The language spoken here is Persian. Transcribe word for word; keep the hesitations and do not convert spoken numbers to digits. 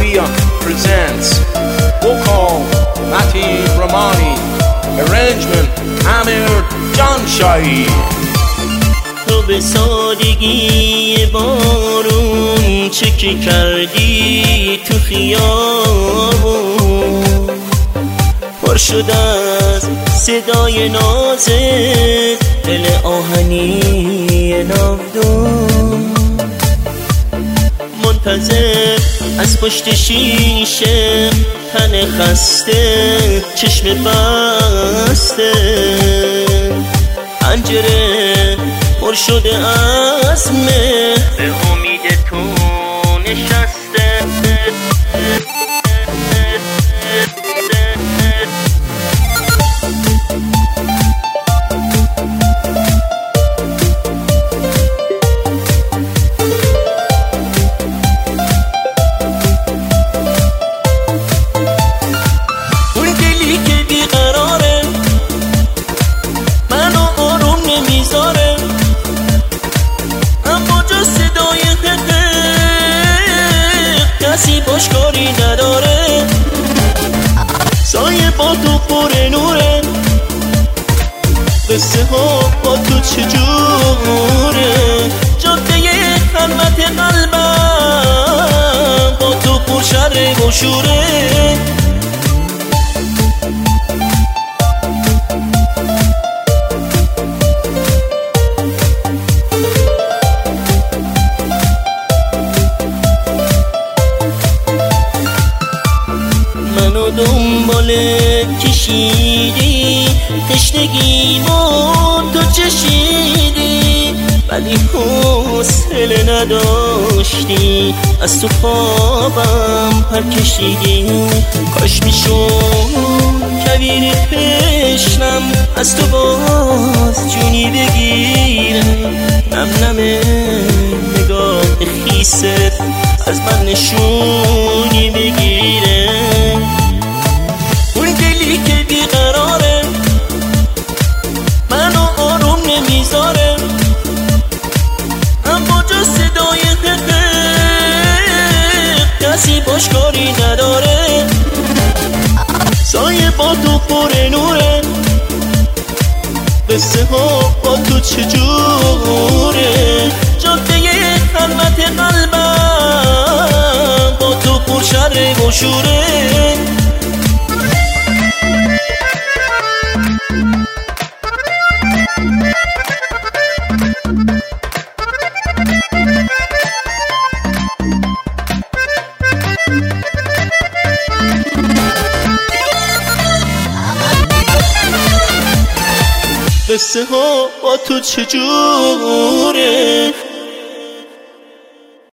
Media presents vocal Mati Ramani, arrangement Amir Janshai. تو به سادگی بارون چکه کردی تو خیابون، پر شد از صدای نازت دل آهنی ناودون، منتظر از پشت شیشه تن خسته چشم بسته، پنجره پر شده از مه به امید تو نشسته. اون دلی که بیقراره منو آروم نمیذاره، اما جا صدای حقیق کسی باش کاری نداره، سایه با تو پر نوره، قصه ها با تو چجوره، جاده خلوت قلبم با تو پر شر و شوره. منو دنبال کشیدی، تشنگی با تو چشیدی، ولی حوصله نداشتی از تو خوابم پر کشیدی. کاش میشد کویر تشنم از تو باز جونی بگیرم، نم نم نگاه خیست از من نشونی بگیره. اون دلی که بیقراره منو آروم نمیذاره، اما جا صدای حقیق کسی باش کاری نداره، سایه با تو پر نوره، قصه ها با تو چجوره، جاده خلوت قلبم با تو پر شر و شوره. قصه ها با تو چجوره